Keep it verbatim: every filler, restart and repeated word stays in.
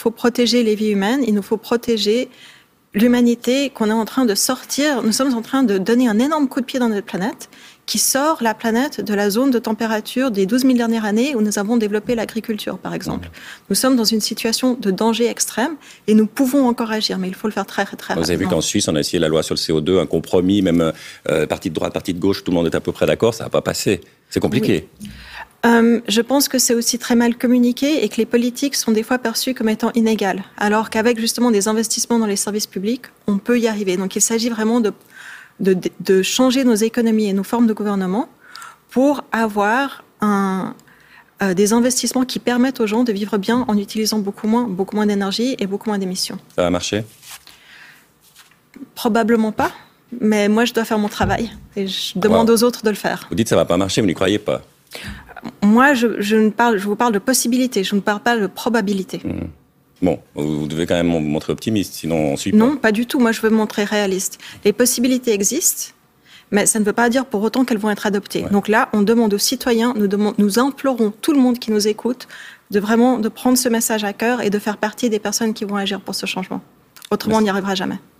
faut protéger les vies humaines, il nous faut protéger l'humanité qu'on est en train de sortir. Nous sommes en train de donner un énorme coup de pied dans notre planète qui sort la planète de la zone de température des douze mille dernières années où nous avons développé l'agriculture, par exemple. Mmh. Nous sommes dans une situation de danger extrême et nous pouvons encore agir, mais il faut le faire très, très, très rapidement. Vous avez vu qu'en Suisse, on a essayé la loi sur le C O deux, un compromis, même euh, parti de droite, parti de gauche, tout le monde est à peu près d'accord, ça n'a pas passé. C'est compliqué. Oui. Euh, je pense que c'est aussi très mal communiqué et que les politiques sont des fois perçues comme étant inégales, alors qu'avec justement des investissements dans les services publics, on peut y arriver. Donc il s'agit vraiment de, de, de changer nos économies et nos formes de gouvernement pour avoir un, euh, des investissements qui permettent aux gens de vivre bien en utilisant beaucoup moins, beaucoup moins d'énergie et beaucoup moins d'émissions. Ça va marcher ? Probablement pas, mais moi je dois faire mon travail et je demande wow. aux autres de le faire. Vous dites que ça ne va pas marcher, vous n'y croyez pas ? Moi, je, je, ne parle, je vous parle de possibilités, je ne parle pas de probabilité. Mmh. Bon, vous devez quand même vous montrer optimiste, sinon on ne suit pas. Non, pas du tout. Moi, je veux me montrer réaliste. Les possibilités existent, mais ça ne veut pas dire pour autant qu'elles vont être adoptées. Ouais. Donc là, on demande aux citoyens, nous, demande, nous implorons tout le monde qui nous écoute de vraiment de prendre ce message à cœur et de faire partie des personnes qui vont agir pour ce changement. Autrement, Merci. On n'y arrivera jamais.